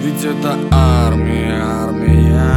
ведь это армия, армия.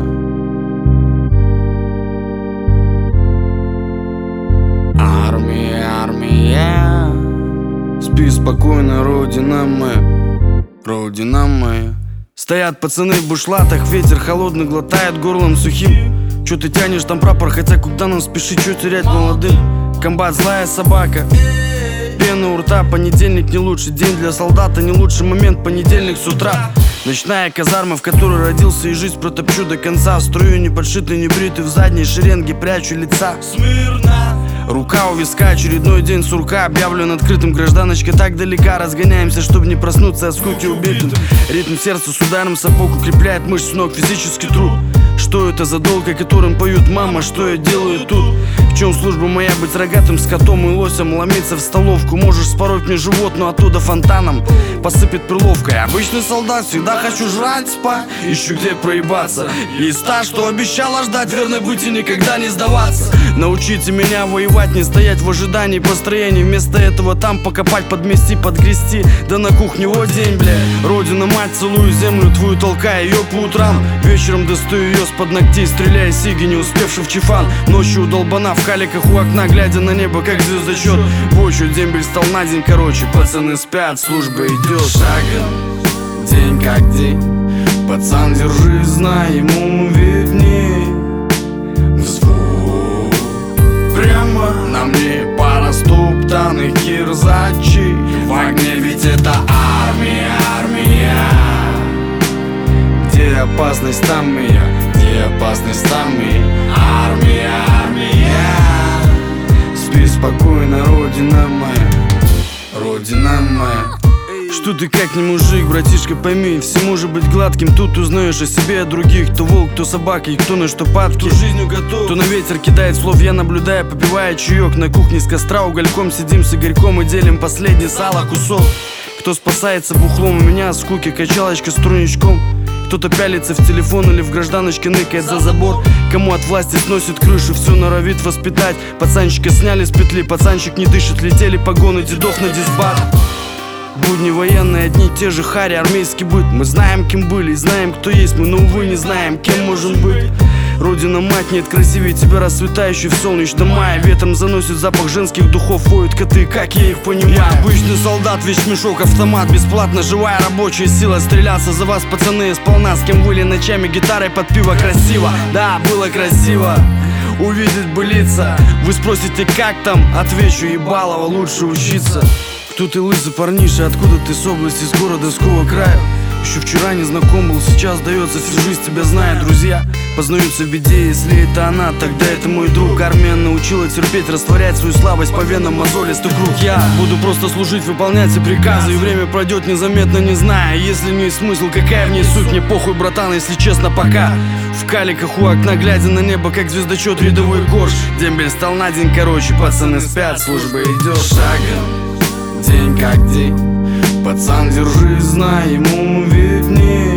Армия, армия. Спи спокойно, родина моя, родина моя. Стоят пацаны в бушлатах, ветер холодный глотает горлом сухим. Чё ты тянешь там прапор, хотя куда нам спешить, чё терять молодым? Комбат злая собака, пена у рта, понедельник не лучший день для солдата, не лучший момент, понедельник с утра. Ночная казарма, в которой родился, и жизнь протопчу до конца. В строю не подшитый, не бритый, в задней шеренге прячу лица. Смирно. Рука у виска, очередной день сурка. Объявлен открытым, гражданочка так далека. Разгоняемся, чтобы не проснуться от скуки убитым. Ритм сердца с ударом сапог укрепляет мышцы ног, физический труд. Что это за долг, о котором поют мама, что я делаю тут? В чем служба моя, быть рогатым скотом и лосем? Ломиться в столовку, можешь спороть мне живот, но оттуда фонтаном посыпет перловкой. Обычный солдат, всегда хочу жрать, спать, ищу где проебаться. Есть та, что обещала ждать, верно быть и никогда не сдаваться. Научите меня воевать, не стоять в ожидании построений. Вместо этого там покопать, подмести, подгрести. Да на кухне вот день, бля. Родина мать, целую землю твою, толкая ее по утрам. Вечером достаю ее с-под ногтей, стреляя сиги, не успевший в чифан. Ночью удолбана в халиках у окна, глядя на небо, как звездочет. Бочу, дембель стал на день короче. Пацаны спят, служба идет шагом, день как день. Пацан, держи, знай, ему видней. Взвод прямо на мне пара стоптанных кирзачей. В огне, ведь это армия, армия. Где опасность, там и я, где опасность, там и я. Армия, армия. Спи спокойно, родина моя, родина моя. Что ты как не мужик, братишка, пойми, все может быть гладким. Тут узнаешь о себе, о других. Кто волк, кто собака и кто на что падки. Кто жизнью готов, кто на ветер кидает слов. Я наблюдаю, попивая чаек на кухне с костра. Угольком сидим с Игорьком и делим последний сало кусок. Кто спасается бухлом, у меня от скуки качалочка с труничком. Кто-то пялится в телефон или в гражданочке ныкает за забор. Кому от власти сносит крышу, все норовит воспитать. Пацанчика сняли с петли, пацанчик не дышит. Летели погоны дедов на дисбат. Будни военные, одни те же хари, армейский быт. Мы знаем, кем были, знаем, кто есть мы, но, увы, не знаем, кем можем быть. Родина мать, нет красивее тебя, расцветающий в солнечном мае. Ветром заносит запах женских духов, воют коты, как я их понимаю. Я обычный солдат, весь мешок, автомат, бесплатно живая рабочая сила. Стреляться за вас, пацаны, сполна, с кем были ночами гитарой под пиво красиво. Да, было красиво увидеть бы лица. Вы спросите, как там? Отвечу, ебалово, лучше учиться. Кто ты, лысый парниша, откуда ты, с области, с города, с какого края? Еще вчера не знаком был, сейчас дается, всю жизнь тебя знает. Друзья познаются в беде, если это она, тогда это мой друг. Армия научила терпеть, растворять свою слабость по венам мозолистый круг. Я буду просто служить, выполнять все приказы, и время пройдет незаметно, не зная. Если не смысл, какая в ней суть, мне похуй, братан, если честно, пока. В каликах у окна, глядя на небо, как звездочет, рядовой корж. Дембель стал на день короче, пацаны спят, служба идет шагом, день как день. Пацан, держи, знай, ему